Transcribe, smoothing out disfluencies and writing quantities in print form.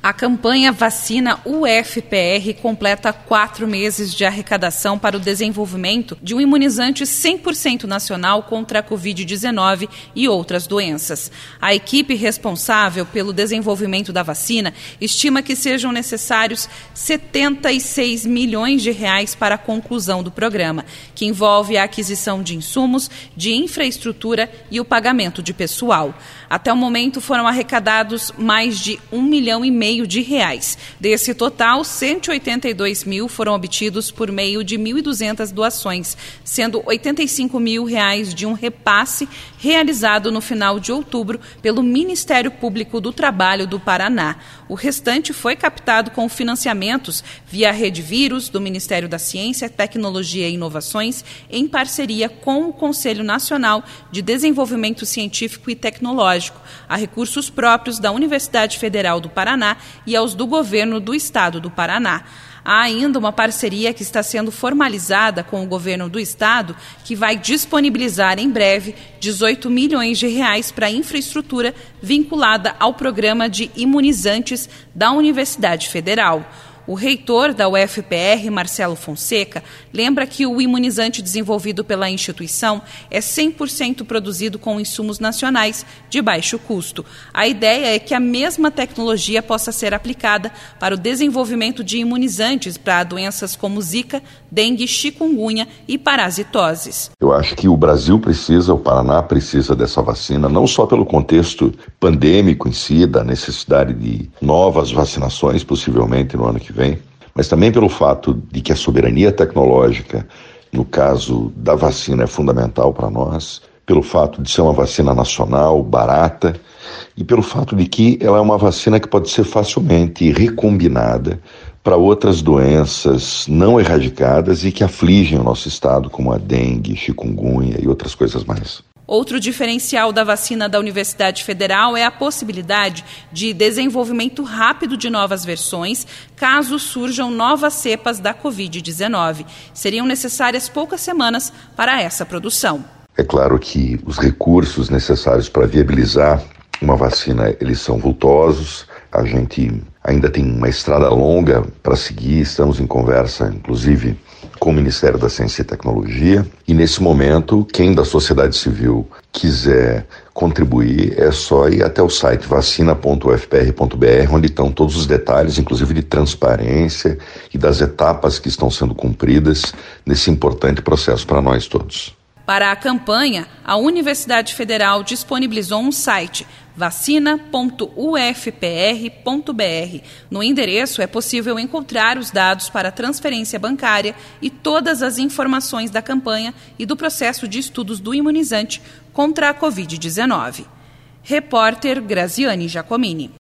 A campanha Vacina UFPR completa 4 meses de arrecadação para o desenvolvimento de um imunizante 100% nacional contra a Covid-19 e outras doenças. A equipe responsável pelo desenvolvimento da vacina estima que sejam necessários 76 milhões de reais para a conclusão do programa, que envolve a aquisição de insumos, de infraestrutura e o pagamento de pessoal. Até o momento foram arrecadados mais de 1,5 milhão de reais. Desse total, 182 mil foram obtidos por meio de 1.200 doações, sendo 85 mil reais de um repasse realizado no final de outubro pelo Ministério Público do Trabalho do Paraná. O restante foi captado com financiamentos via Rede Vírus, do Ministério da Ciência, Tecnologia e Inovações, em parceria com o Conselho Nacional de Desenvolvimento Científico e Tecnológico, a recursos próprios da Universidade Federal do Paraná e aos do governo do estado do Paraná. Há ainda uma parceria que está sendo formalizada com o governo do estado, que vai disponibilizar em breve 18 milhões de reais para a infraestrutura vinculada ao programa de imunizantes da Universidade Federal. O reitor da UFPR, Marcelo Fonseca, lembra que o imunizante desenvolvido pela instituição é 100% produzido com insumos nacionais de baixo custo. A ideia é que a mesma tecnologia possa ser aplicada para o desenvolvimento de imunizantes para doenças como zika, dengue, chikungunya e parasitoses. Eu acho que o Brasil precisa, o Paraná precisa dessa vacina, não só pelo contexto pandêmico em si, da necessidade de novas vacinações, possivelmente no ano que vem, mas também pelo fato de que a soberania tecnológica, no caso da vacina, é fundamental para nós, pelo fato de ser uma vacina nacional, barata, e pelo fato de que ela é uma vacina que pode ser facilmente recombinada para outras doenças não erradicadas e que afligem o nosso estado, como a dengue, chikungunya e outras coisas mais. Outro diferencial da vacina da Universidade Federal é a possibilidade de desenvolvimento rápido de novas versões, caso surjam novas cepas da Covid-19. Seriam necessárias poucas semanas para essa produção. É claro que os recursos necessários para viabilizar uma vacina, eles são vultosos. A gente ainda tem uma estrada longa para seguir, estamos em conversa, inclusive, com o Ministério da Ciência e Tecnologia. E, nesse momento, quem da sociedade civil quiser contribuir, é só ir até o site vacina.ufpr.br, onde estão todos os detalhes, inclusive de transparência e das etapas que estão sendo cumpridas nesse importante processo para nós todos. Para a campanha, a Universidade Federal disponibilizou um site, vacina.ufpr.br. No endereço é possível encontrar os dados para transferência bancária e todas as informações da campanha e do processo de estudos do imunizante contra a Covid-19. Repórter Graziane Giacomini.